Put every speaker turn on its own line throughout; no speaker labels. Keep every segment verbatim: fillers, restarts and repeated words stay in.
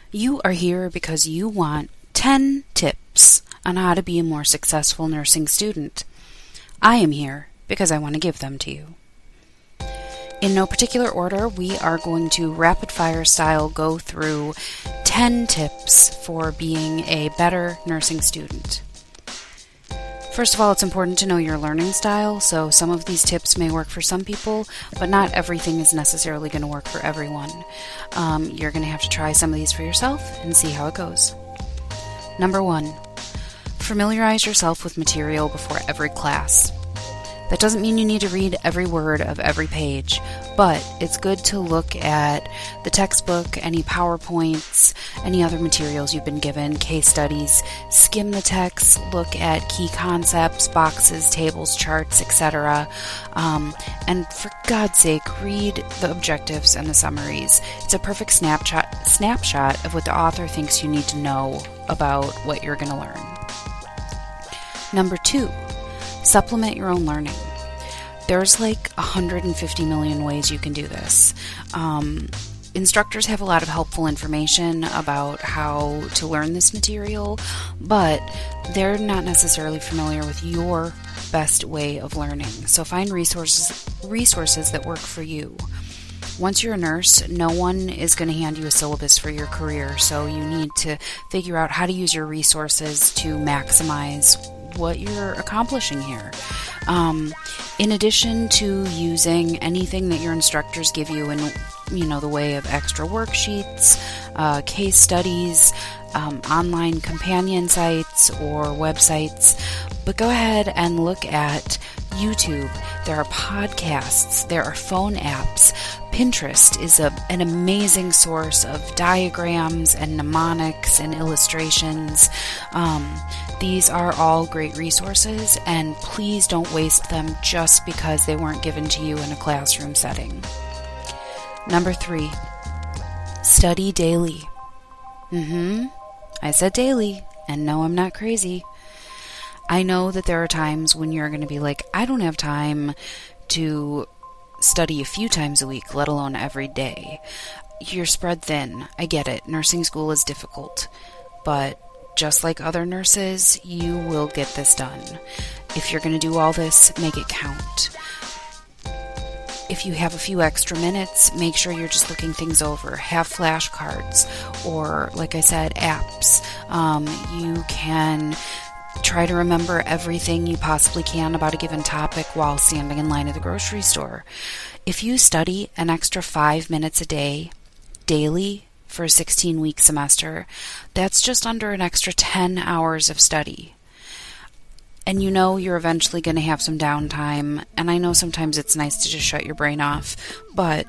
You are here because you want ten tips on how to be a more successful nursing student. I am here because I want to give them to you. In no particular order, we are going to rapid fire style go through ten tips for being a better nursing student. First of all, it's important to know your learning style, so some of these tips may work for some people, but not everything is necessarily going to work for everyone. Um, you're going to have to try some of these for yourself and see how it goes. Number one, familiarize yourself with material before every class. That doesn't mean you need to read every word of every page, but it's good to look at the textbook, any PowerPoints, any other materials you've been given, case studies, skim the text, look at key concepts, boxes, tables, charts, et cetera. Um, and for God's sake, read the objectives and the summaries. It's a perfect snapshot, snapshot of what the author thinks you need to know about what you're going to learn. Number two, supplement your own learning. There's like one hundred fifty million ways you can do this. Um, instructors have a lot of helpful information about how to learn this material, but they're not necessarily familiar with your best way of learning. So find resources resources that work for you. Once you're a nurse, no one is going to hand you a syllabus for your career, so you need to figure out how to use your resources to maximize what you're accomplishing here. Um, in addition to using anything that your instructors give you in, you know, the way of extra worksheets, uh, case studies, um, online companion sites or websites, but go ahead and look at YouTube. There are podcasts, there are phone apps. Pinterest is a, an amazing source of diagrams and mnemonics and illustrations. Um, these are all great resources, and please don't waste them just because they weren't given to you in a classroom setting. Number three, study daily. Mm-hmm. I said daily, and no, I'm not crazy. I know that there are times when you're going to be like, I don't have time to study a few times a week, let alone every day. You're spread thin. I get it. Nursing school is difficult. But just like other nurses, you will get this done. If you're going to do all this, make it count. If you have a few extra minutes, make sure you're just looking things over. Have flashcards or, like I said, apps. Um, you can try to remember everything you possibly can about a given topic while standing in line at the grocery store. If you study an extra five minutes a day, daily, for a sixteen-week semester, that's just under an extra ten hours of study. And you know you're eventually going to have some downtime, and I know sometimes it's nice to just shut your brain off, but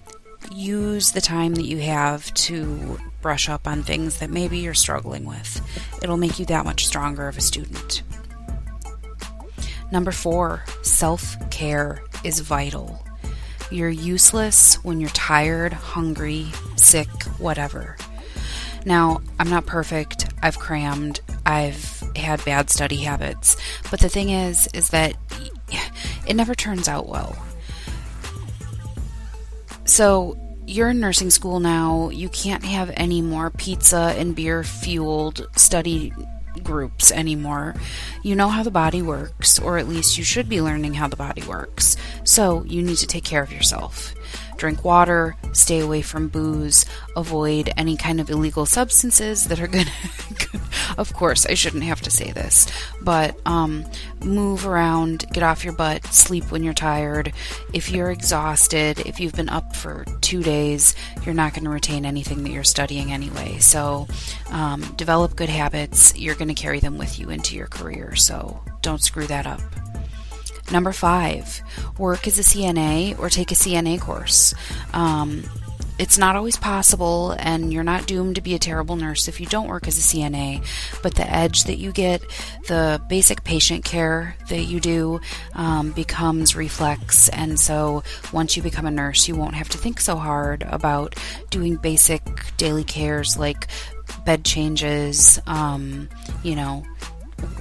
use the time that you have to brush up on things that maybe you're struggling with. It'll make you that much stronger of a student. Number four, self-care is vital. You're useless when you're tired, hungry, sick, whatever. Now, I'm not perfect. I've crammed. I've had bad study habits. But the thing is, is that it never turns out well. So, you're in nursing school now. You can't have any more pizza and beer-fueled study groups anymore. You know how the body works, or at least you should be learning how the body works. So you need to take care of yourself. Drink water, stay away from booze, avoid any kind of illegal substances that are gonna, of course, I shouldn't have to say this, but um, move around, get off your butt, sleep when you're tired. If you're exhausted, if you've been up for two days, you're not going to retain anything that you're studying anyway. So um, develop good habits. You're going to carry them with you into your career, so don't screw that up. Number five, work as a C N A or take a C N A course. Um, it's not always possible, and you're not doomed to be a terrible nurse if you don't work as a C N A, but the edge that you get, the basic patient care that you do um, becomes reflex, and so once you become a nurse, you won't have to think so hard about doing basic daily cares like bed changes, um, you know,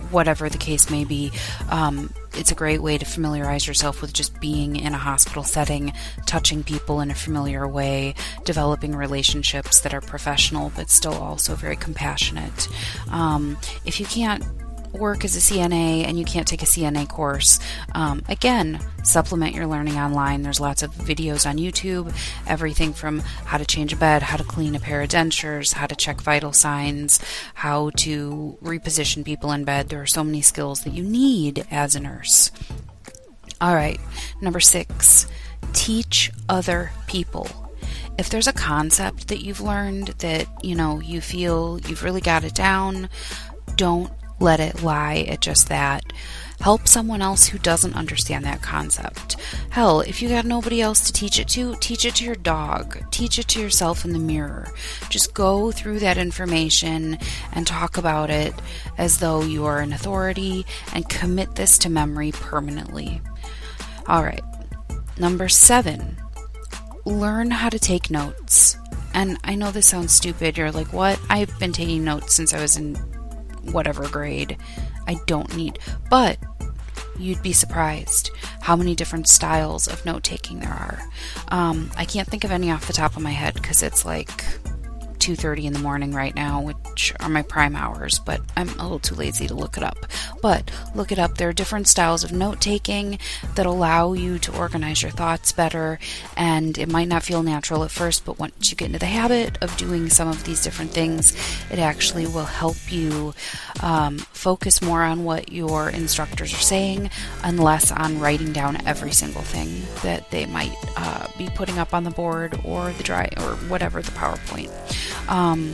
whatever the case may be. Um, it's a great way to familiarize yourself with just being in a hospital setting, touching people in a familiar way, developing relationships that are professional but still also very compassionate. Um, if you can't work as a C N A and you can't take a C N A course, um, again, supplement your learning online. There's lots of videos on YouTube, everything from how to change a bed, how to clean a pair of dentures, how to check vital signs, how to reposition people in bed. There are so many skills that you need as a nurse. All right, number six, teach other people. If there's a concept that you've learned that, you know, you feel you've really got it down, don't let it lie at just that. Help someone else who doesn't understand that concept. Hell, if you got nobody else to teach it to, teach it to your dog. Teach it to yourself in the mirror. Just go through that information and talk about it as though you are an authority and commit this to memory permanently. All right. Number seven, learn how to take notes. And I know this sounds stupid. You're like, what? I've been taking notes since I was in whatever grade. I don't need, but you'd be surprised how many different styles of note-taking there are. Um, I can't think of any off the top of my head because it's like two thirty in the morning right now, which are my prime hours, but I'm a little too lazy to look it up. But look it up. There are different styles of note-taking that allow you to organize your thoughts better, and it might not feel natural at first, but once you get into the habit of doing some of these different things, it actually will help you um, focus more on what your instructors are saying and less on writing down every single thing that they might uh, be putting up on the board or the dry or whatever the PowerPoint. Um,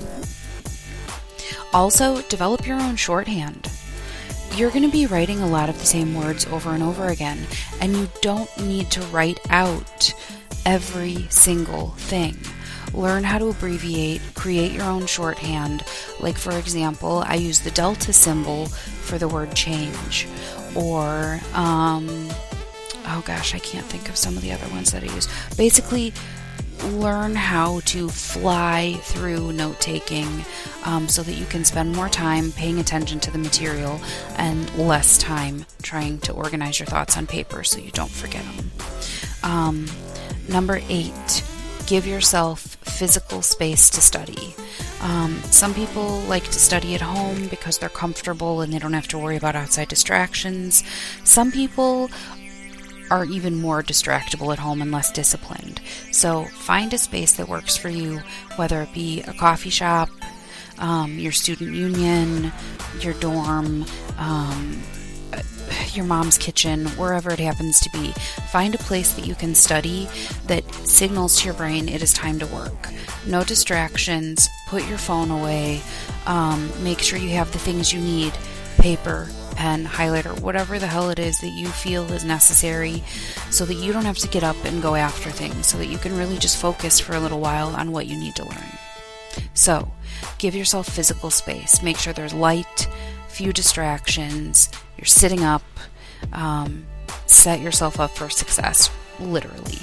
also, develop your own shorthand. You're going to be writing a lot of the same words over and over again, and you don't need to write out every single thing. Learn how to abbreviate, create your own shorthand. Like, for example, I use the delta symbol for the word change, or, um, oh gosh, I can't think of some of the other ones that I use. Basically, learn how to fly through note-taking um, so that you can spend more time paying attention to the material and less time trying to organize your thoughts on paper so you don't forget them. Um, number eight, give yourself physical space to study. Um, some people like to study at home because they're comfortable and they don't have to worry about outside distractions. Some people are even more distractible at home and less disciplined. So find a space that works for you, whether it be a coffee shop, um, your student union, your dorm, um, your mom's kitchen, wherever it happens to be. Find a place that you can study that signals to your brain it is time to work. No distractions, put your phone away, um, make sure you have the things you need, paper, pen, highlighter, whatever the hell it is that you feel is necessary, so that you don't have to get up and go after things, so that you can really just focus for a little while on what you need to learn. So, give yourself physical space. Make sure there's light, few distractions, you're sitting up, um, set yourself up for success, literally.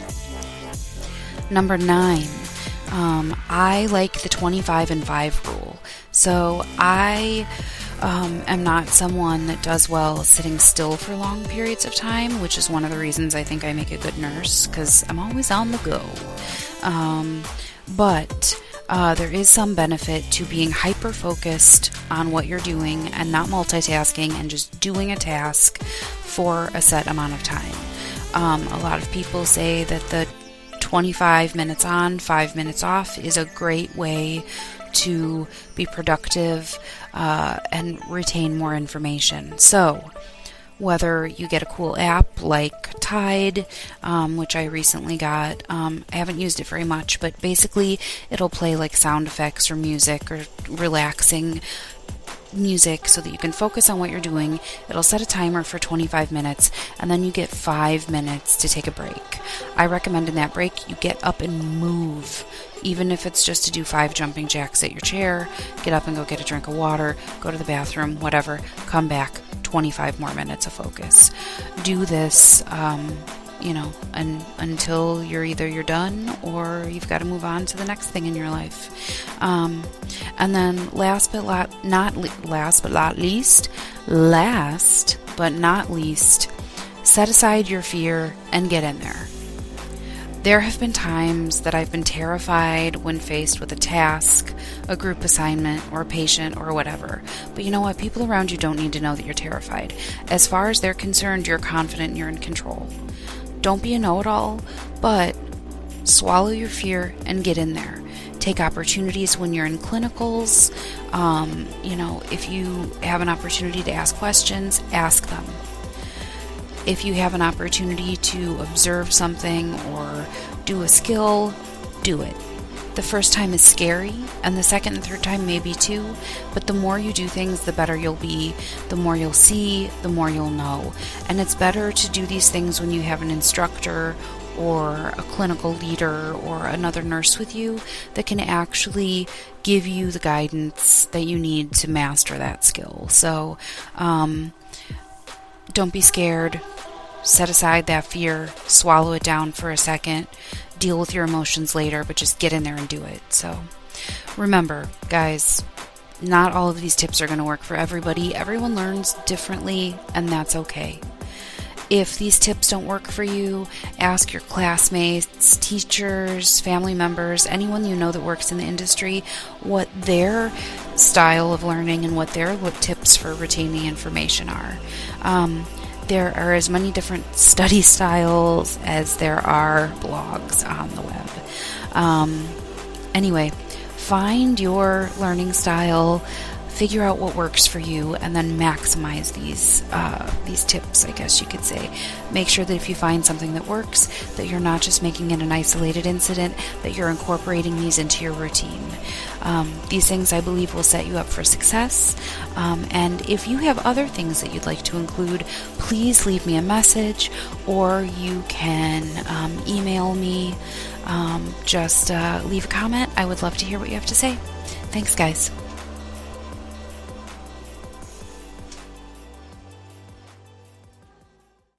Number nine, um, I like the twenty-five and five rule. So I um, am not someone that does well sitting still for long periods of time, which is one of the reasons I think I make a good nurse, because I'm always on the go. Um, but uh, there is some benefit to being hyper-focused on what you're doing and not multitasking and just doing a task for a set amount of time. Um, a lot of people say that the twenty-five minutes on, five minutes off is a great way to be productive uh, and retain more information. So, whether you get a cool app like Tide, um, which I recently got, um, I haven't used it very much, but basically it'll play like sound effects or music or relaxing music so that you can focus on what you're doing. It'll set a timer for twenty-five minutes, and then you get five minutes to take a break. I recommend in that break you get up and move, even if it's just to do five jumping jacks at your chair. Get up and go get a drink of water, go to the bathroom, whatever, come back, twenty-five more minutes of focus. Do this um, you know, and until you're either you're done or you've got to move on to the next thing in your life. Um, and then last but lot, not le- last but not least, last but not least, set aside your fear and get in there. There have been times that I've been terrified when faced with a task, a group assignment, or a patient, or whatever. But you know what? People around you don't need to know that you're terrified. As far as they're concerned, you're confident and you're in control. Don't be a know-it-all, but swallow your fear and get in there. Take opportunities when you're in clinicals. Um, you know, if you have an opportunity to ask questions, ask them. If you have an opportunity to observe something or do a skill, do it. The first time is scary, and the second and third time maybe too, but the more you do things, the better you'll be, the more you'll see, the more you'll know. And it's better to do these things when you have an instructor or a clinical leader or another nurse with you that can actually give you the guidance that you need to master that skill. So, um, don't be scared. Set aside that fear. Swallow it down for a second. Deal with your emotions later, but just get in there and do it. So remember, guys, not all of these tips are going to work for everybody. Everyone learns differently, and that's okay. If these tips don't work for you, ask your classmates, teachers, family members, anyone you know that works in the industry, what their style of learning and what their tips for retaining information are. Um, there are as many different study styles as there are blogs on the web. Um, anyway, find your learning style, figure out what works for you, and then maximize these uh, these tips, I guess you could say. Make sure that if you find something that works, that you're not just making it an isolated incident, that you're incorporating these into your routine. Um, these things, I believe, will set you up for success. Um, and if you have other things that you'd like to include, please leave me a message, or you can um, email me. Um, just uh, leave a comment. I would love to hear what you have to say. Thanks, guys.